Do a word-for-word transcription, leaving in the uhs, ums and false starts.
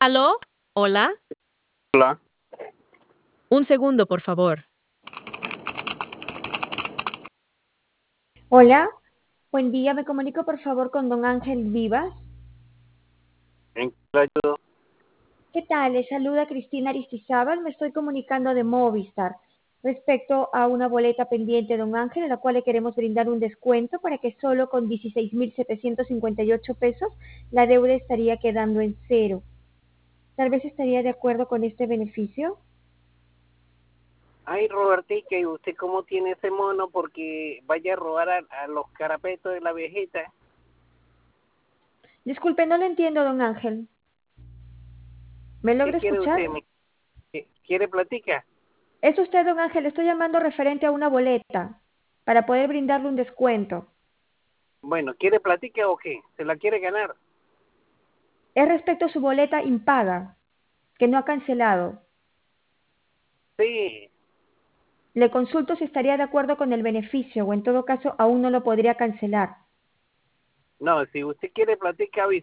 ¿Aló? ¿Hola? Hola. Un segundo, por favor. Hola, buen día. Me comunico por favor con don Ángel Vivas. ¿En qué le ayudo? ¿Qué tal? Le saluda Cristina Aristizábal. Me estoy comunicando de Movistar respecto a una boleta pendiente, don Ángel, en la cual le queremos brindar un descuento para que solo con dieciséis mil setecientos cincuenta y ocho pesos la deuda estaría quedando en cero. Tal vez estaría de acuerdo con este beneficio. Ay, Robertica, ¿y usted cómo tiene ese mono? Porque vaya a robar a, a los carapetos de la viejita. Disculpe, no lo entiendo, don Ángel. ¿Me ¿Qué logra quiere escuchar? usted? ¿Me- qué- ¿Quiere platica? Es usted, don Ángel. Estoy llamando referente a una boleta para poder brindarle un descuento. Bueno, ¿quiere platica o qué? ¿Se la quiere ganar? Es respecto a su boleta impaga, que no ha cancelado. Sí. Le consulto si estaría de acuerdo con el beneficio o en todo caso aún no lo podría cancelar. No, si usted quiere platica, avisa.